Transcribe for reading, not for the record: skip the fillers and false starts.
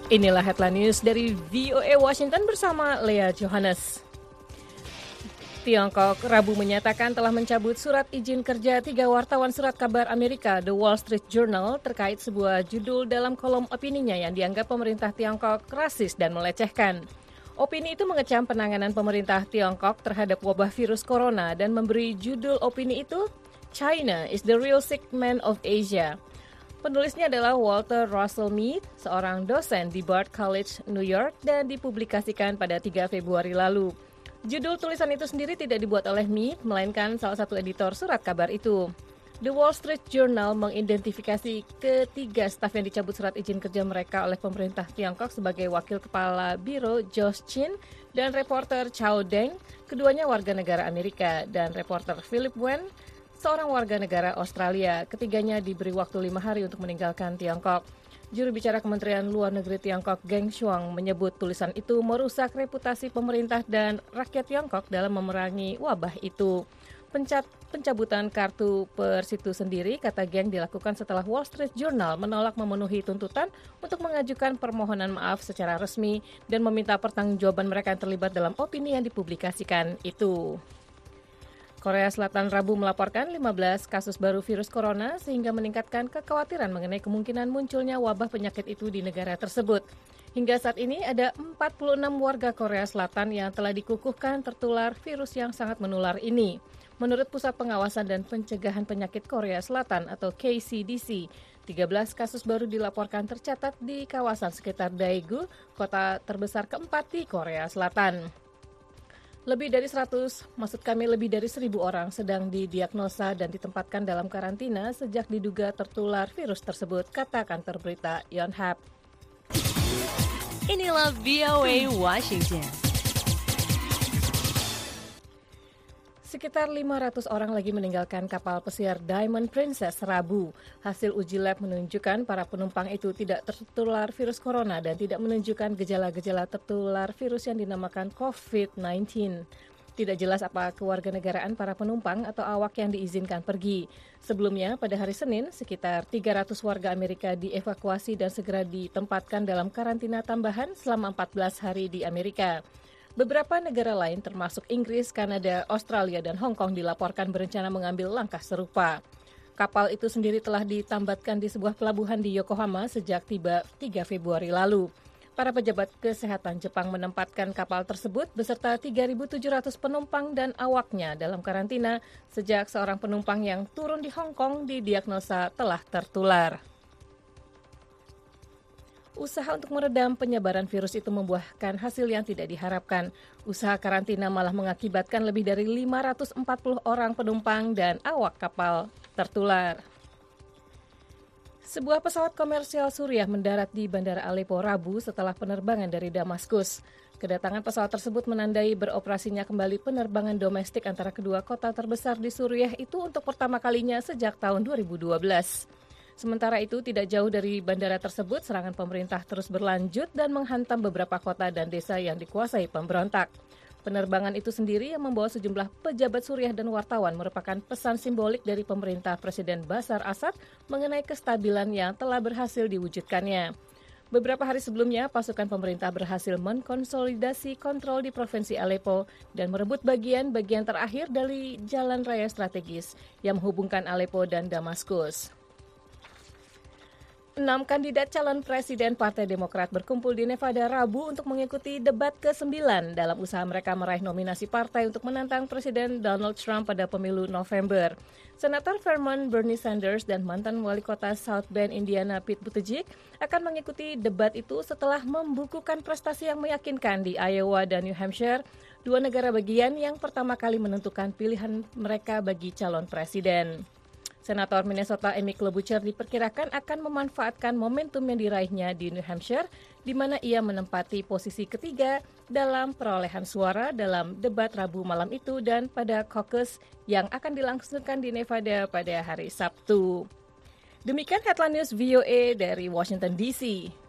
Inilah headline news dari VOA Washington bersama Lea Johannes. Tiongkok Rabu menyatakan telah mencabut surat izin kerja 3 wartawan surat kabar Amerika The Wall Street Journal terkait sebuah judul dalam kolom opininya yang dianggap pemerintah Tiongkok rasis dan melecehkan. Opini itu mengecam penanganan pemerintah Tiongkok terhadap wabah virus corona dan memberi judul opini itu China is the real sick man of Asia. Penulisnya adalah Walter Russell Mead, seorang dosen di Bard College, New York, dan dipublikasikan pada 3 Februari lalu. Judul tulisan itu sendiri tidak dibuat oleh Mead, melainkan salah satu editor surat kabar itu. The Wall Street Journal mengidentifikasi ketiga staf yang dicabut surat izin kerja mereka oleh pemerintah Tiongkok sebagai wakil kepala biro Josh Chin dan reporter Chao Deng, keduanya warga negara Amerika, dan reporter Philip Wen, seorang warga negara Australia. Ketiganya diberi waktu 5 hari untuk meninggalkan Tiongkok. Juru bicara Kementerian Luar Negeri Tiongkok, Geng Shuang, menyebut tulisan itu merusak reputasi pemerintah dan rakyat Tiongkok dalam memerangi wabah itu. Pencabutan kartu pers itu sendiri, kata Geng, dilakukan setelah Wall Street Journal menolak memenuhi tuntutan untuk mengajukan permohonan maaf secara resmi dan meminta pertanggungjawaban mereka yang terlibat dalam opini yang dipublikasikan itu. Korea Selatan Rabu melaporkan 15 kasus baru virus corona sehingga meningkatkan kekhawatiran mengenai kemungkinan munculnya wabah penyakit itu di negara tersebut. Hingga saat ini ada 46 warga Korea Selatan yang telah dikukuhkan tertular virus yang sangat menular ini. Menurut Pusat Pengawasan dan Pencegahan Penyakit Korea Selatan atau KCDC, 13 kasus baru dilaporkan tercatat di kawasan sekitar Daegu, kota terbesar keempat di Korea Selatan. Lebih dari 1.000 orang sedang didiagnosa dan ditempatkan dalam karantina sejak diduga tertular virus tersebut, kata kantor berita Yonhap. Inilah VOA Washington. Sekitar 500 orang lagi meninggalkan kapal pesiar Diamond Princess Rabu. Hasil uji lab menunjukkan para penumpang itu tidak tertular virus corona dan tidak menunjukkan gejala-gejala tertular virus yang dinamakan COVID-19. Tidak jelas apa kewarganegaraan para penumpang atau awak yang diizinkan pergi. Sebelumnya, pada hari Senin, sekitar 300 warga Amerika dievakuasi dan segera ditempatkan dalam karantina tambahan selama 14 hari di Amerika. Beberapa negara lain termasuk Inggris, Kanada, Australia, dan Hong Kong dilaporkan berencana mengambil langkah serupa. Kapal itu sendiri telah ditambatkan di sebuah pelabuhan di Yokohama sejak tiba 3 Februari lalu. Para pejabat kesehatan Jepang menempatkan kapal tersebut beserta 3.700 penumpang dan awaknya dalam karantina sejak seorang penumpang yang turun di Hong Kong didiagnosa telah tertular. Usaha untuk meredam penyebaran virus itu membuahkan hasil yang tidak diharapkan. Usaha karantina malah mengakibatkan lebih dari 540 orang penumpang dan awak kapal tertular. Sebuah pesawat komersial Suriah mendarat di Bandara Aleppo Rabu setelah penerbangan dari Damaskus. Kedatangan pesawat tersebut menandai beroperasinya kembali penerbangan domestik antara kedua kota terbesar di Suriah itu untuk pertama kalinya sejak tahun 2012. Sementara itu, tidak jauh dari bandara tersebut, serangan pemerintah terus berlanjut dan menghantam beberapa kota dan desa yang dikuasai pemberontak. Penerbangan itu sendiri yang membawa sejumlah pejabat Suriah dan wartawan merupakan pesan simbolik dari pemerintah Presiden Bashar Assad mengenai kestabilan yang telah berhasil diwujudkannya. Beberapa hari sebelumnya, pasukan pemerintah berhasil mengkonsolidasi kontrol di Provinsi Aleppo dan merebut bagian-bagian terakhir dari jalan raya strategis yang menghubungkan Aleppo dan Damaskus. 6 kandidat calon presiden Partai Demokrat berkumpul di Nevada Rabu untuk mengikuti debat ke-9 dalam usaha mereka meraih nominasi partai untuk menantang Presiden Donald Trump pada pemilu November. Senator Vermont Bernie Sanders dan mantan wali kota South Bend, Indiana Pete Buttigieg akan mengikuti debat itu setelah membukukan prestasi yang meyakinkan di Iowa dan New Hampshire, 2 negara bagian yang pertama kali menentukan pilihan mereka bagi calon presiden. Senator Minnesota Amy Klobuchar diperkirakan akan memanfaatkan momentum yang diraihnya di New Hampshire, di mana ia menempati posisi ketiga dalam perolehan suara dalam debat Rabu malam itu dan pada caucus yang akan dilangsungkan di Nevada pada hari Sabtu. Demikian headline news VOA dari Washington DC.